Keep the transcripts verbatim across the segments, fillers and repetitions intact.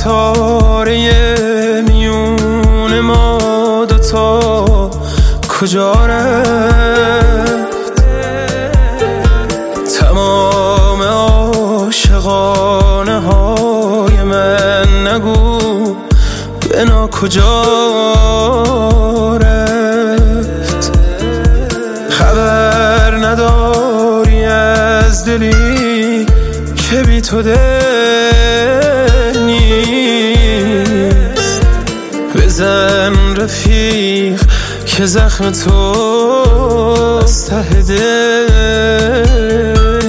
ستاره میون ما دوتا کجا رفت؟ تمام عاشقانه های من نگو بنا کجا رفت؟ خبر نداری از دلی که بی تو دل نیست. بزن رفیق که زخم تو از ته دل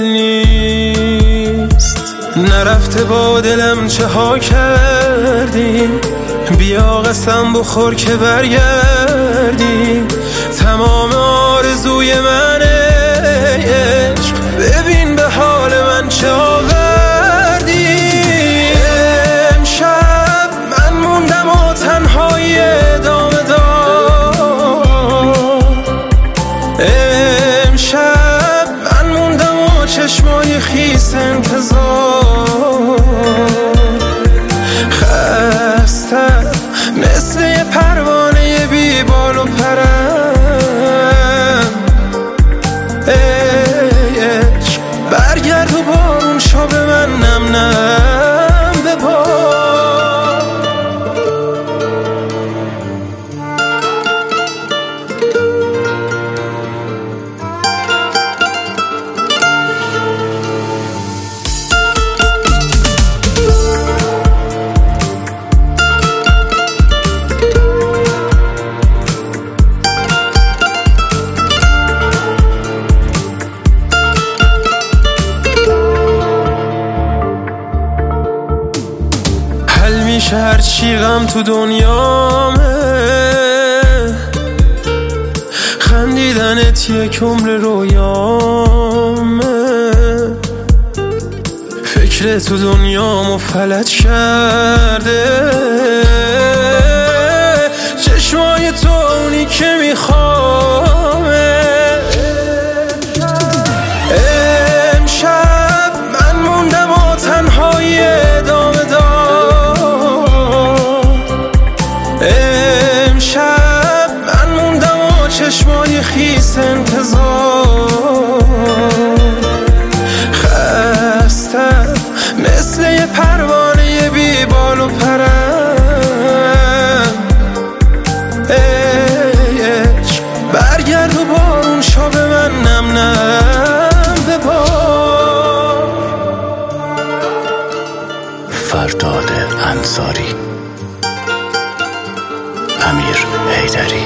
نیست. نرفته با دلم چه ها کردی، بیا قسم بخور که برگردی. تمام آرزوی من عشق، ببین به حال من چه آوردی. امشب من موندم و تنهایی ادامه داد. امشب من موندم و چشمای خیس انتظار. خستم مثل یه پروانه بی بال و پرم. ای عشق برگرد و بارون شو به من نم نم ببار. حل میشه هرچی غم تو دنیامه، خندیدنت یک عمر رویامه. فکر تو دنیامو فلج کرده، چشمای تو اونی که میخوامه. امشب من موندم و تنهایی ادامه داد. امشب من موندم و چشمای خیس انتظار. خستم مثل یه پروانه بی بال و پرم. ای عشق برگرد و بارون شو به من نم نم ببار. فرداد انصاری، امیر حیدری.